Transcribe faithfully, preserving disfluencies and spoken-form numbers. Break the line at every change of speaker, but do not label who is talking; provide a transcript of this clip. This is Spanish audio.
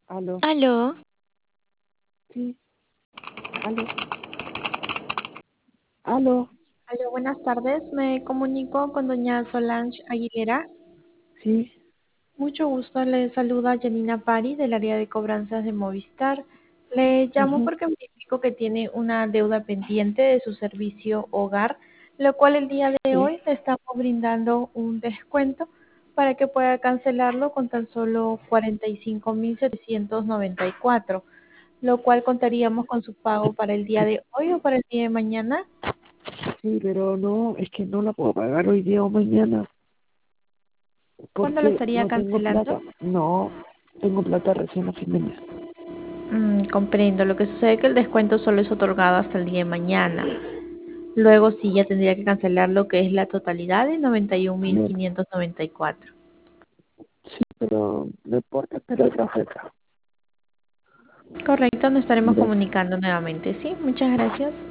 Aló,
Aló,
sí, aló, aló,
aló, buenas tardes. Me comunico con doña Solange Aguilera.
sí,
Mucho gusto, le saluda Janina Pari del área de cobranzas de Movistar. Le llamo
ujú,
porque me indicó que tiene una deuda pendiente de su servicio hogar, lo cual el día de
sí,
hoy le estamos brindando un descuento para que pueda cancelarlo con tan solo cuarenta y cinco mil setecientos noventa y cuatro, lo cual contaríamos con su pago para el día de hoy o para el día de mañana.
sí, pero no, es que no la puedo pagar hoy día o mañana
¿Cuándo lo
porque
estaría
no tengo
cancelando?
plata. No, tengo plata recién a fin de mes.
Mm, comprendo. Lo que sucede es que el descuento solo es otorgado hasta el día de mañana. Luego sí ya tendría que cancelar lo que es la totalidad de noventa y un mil
No,
quinientos noventa y cuatro.
sí, pero no importa, pero otra oferta.
Correcto, nos estaremos
Gracias.
comunicando nuevamente. Sí, muchas gracias.